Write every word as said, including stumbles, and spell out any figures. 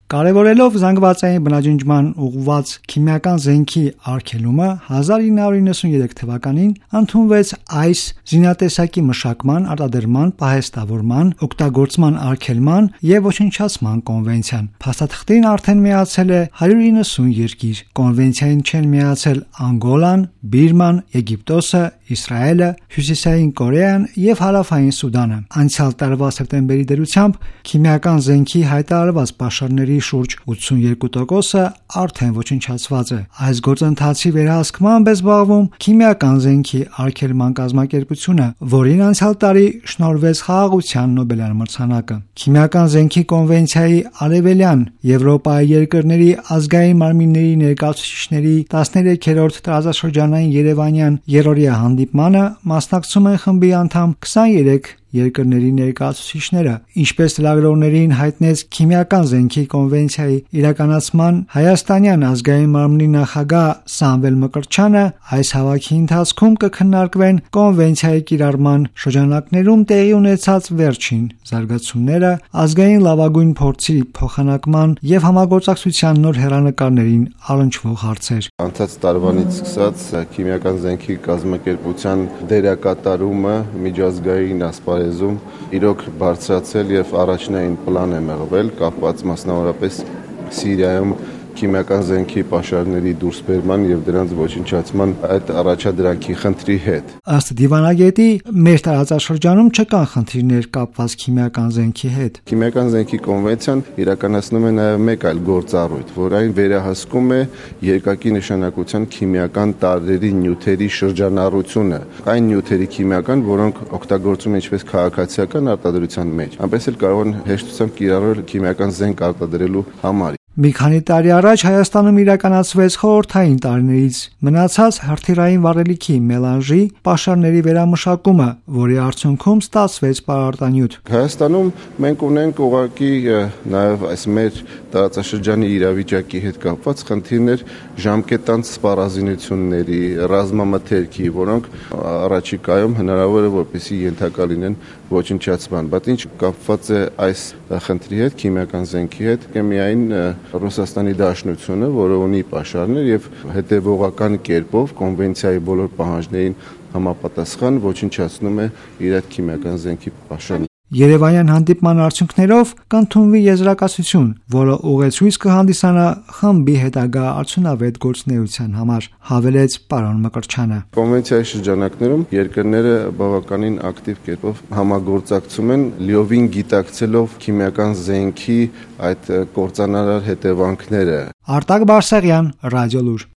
Կարևորելով զանգվածային բնաջնջման ուղղված քիմիական զենքի արգելումը հազար ինը հարյուր իննսուններեք թվականին ընդունվեց այս զինատեսակի մշակման, արտադրման, պահեստավորման, օգտագործման արգելման և ոչնչացման կոնվենցիան։ Փաստաթղթին արդեն միացել է հարյուր իննսուն երկիր։ Կոնվենցիային չեն միացել Անգոլան, Բիրման, Եգիպտոսը, Իսրայելը, Հյուսիսային Կորեան և Հարավային Սուդանը։ Անցյալ տարվա սեպտեմբերի դրությամբ քիմիական զենքի հայտարարված պաշարների շուրջ ութսունուերկու տոկոսը արդեն ոչնչացված է։ Այս գործընթացի վերահսկմամբ է զբաղվում քիմիական զենքի արգելման կազմակերպությունը, որին անցյալ տարի շնորհվեց Խաղաղության Նոբելյան մրցանակը։ Քիմիական զենքի կոնվենցիայի արևելյան Եվրոպայի երկրների ազգային մարմինների ներկայացուցիչների տասներեքերորդ տարածաշրջանային երևանյան երրորդյա հանդիպմանը մասնակցում են խմբի անդամ քսաներեք երկրների ներկայացուցիչները։ Ինչպես լրագրողներին հայտնեց քիմիական զենքի կոնվենցիայի իրականացման հայաստանյան ազգային մարմնի նախագահ Սամվել Մկրտչյանը, այս հավաքի ընթացքում կքննարկվեն կոնվենցիայի կիրառման շրջանակներում տեղի ունեցած վերջին զարգացումները, ազգային լավագույն փորձի փոխանակման և համագործակցության նոր հեռանկարներին առնչվող հարցեր։ Անցած տարվանից սկսած քիմիական զենքի կազմակերպության դերակատարումը միջազգային ասպարեզում իրոք բարձրացել եւ առաջնային պլան է մղվել, կապված մասնավորապես Սիրիայում քիմիական զենքի պաշարների դուրսբերման եւ դրանց ոչնչացման այդ առաջադրանքի խնդրի հետ։ Ըստ դիվանագետի, մեր տարածաշրջանում չկան խնդիրներ կապված քիմիական զենքի հետ։ Քիմիական զենքի կոնվենցիան իրականացնում է նաեւ մեկ այլ գործառույթ, որ այն վերահսկում է երկակի նշանակության քիմիական տարրերի նյութերի շրջանառությունը, այն նյութերի քիմիական, որոնք օգտագործում են ինչպես քաղաքացիական արտադրության մեջ, այնպես էլ կարող են հեշտությամբ կիրառել քիմիական զենք արտադրելու համար։ Մի քանի տարի առաջ Հայաստանում իրականացվեց խորհրդային տարիներից մնացած հրթիռային վառելիքի մելանժի պաշարների վերամշակումը, որի արդյունքում ստացվեց պարարտանյութ։ Հայաստանում մենք ունենք ուղղակի նաև այս մեր տարածաշրջանի իրավիճակի հետ կապված խնդիրներ ժամկետանց սպառազինությունների, ռազմամթերքի, որոնք առաջիկայում հնարավոր է որպեսզի ենթակա լինեն ոչնչացման, բայց ինչ կապված է այս խնդրի հետ, քիմիական զենքի հետ, միայն Ռուսաստանի Դաշնությունը, որը ունի պաշարներ եւ հետեւողական կերպով կոնվենցիայի բոլոր պահանջներին համապատասխան ոչնչացնում է իր այդ քիմիական զենքի պաշարը։ Երևանյան հանդիպման արդյունքներով կընդունվի եզրակացություն, որը ուղեցույց կհանդիսանա խմբի հետագա արդյունավետ գործունեության համար, հավելեց պարոն Մկրտչյանը։ Կոնվենցիայի շրջանակներում երկրները բավականին ակտիվ կերպով համագործակցում են, լիովին գիտակցելով քիմիական զենքի այդ կործանարար հետևանքները։ Արտակ Բարսեղյան, Ռադիոլուր։